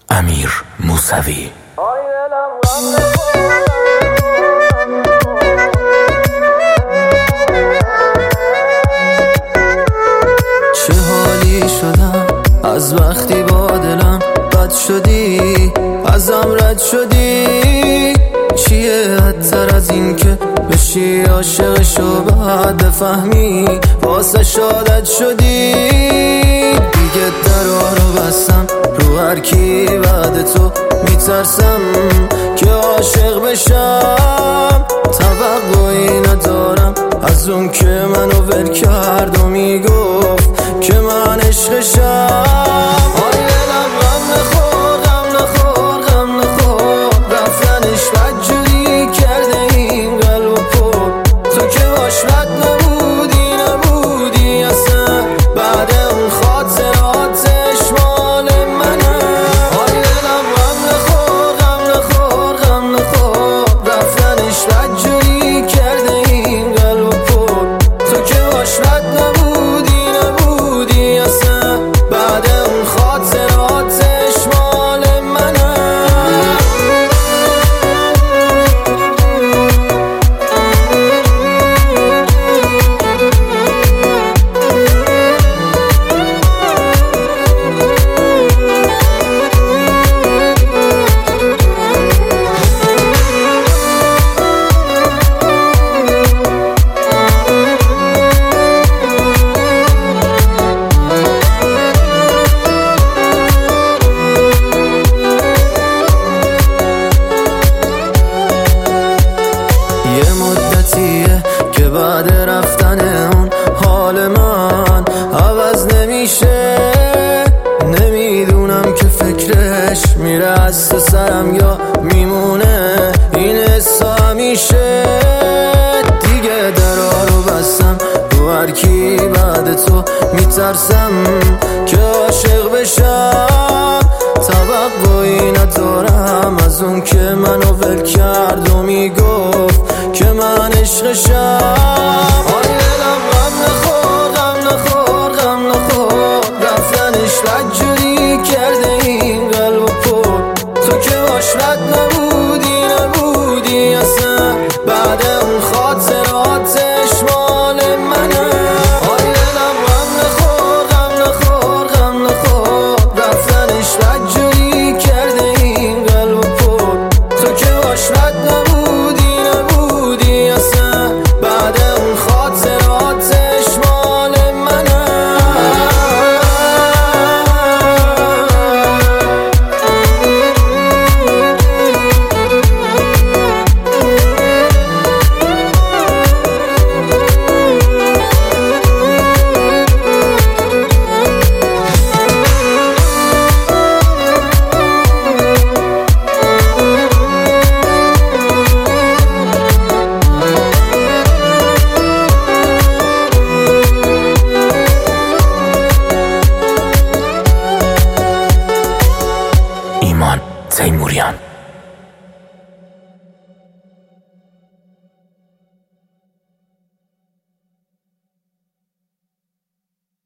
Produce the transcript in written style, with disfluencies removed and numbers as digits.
امیر موسوی. چه حالی شدم از وقتی با دلم بد شدی، ازم رد شدی. چیه حدتر از این که بشی عاشقشو بعد بفهمی واسه شادت شدی؟ دیگه درا رو بستم رو هر کی بعد تو، میترسم که عاشق بشم. توقعی ندارم از اون که منو ول کرد و میگفت که من عشقشم. که بعد رفتن اون حال من عوض نمیشه. نمیدونم که فکرش میره از تو سرم یا میمونه این حسا همیشه. دیگه درا رو بستم رو هر کی بعد تو، میترسم که عاشق بشم. توقعی ندارم از اون که منو ول کرد و میگفت که من عشقشم. دلم غم نخور رفتنش بدجوری کرده این قلب و پر. تو که باش رد نبودی اصلا، بعد اون خاطراتش مال منه. دلم غم نخور رفتنش بدجوری کرده این قلب و پر. تو که باش رد نبودی اصلا، بعد اون خاطراتش مال منه. ایمان تیموریان.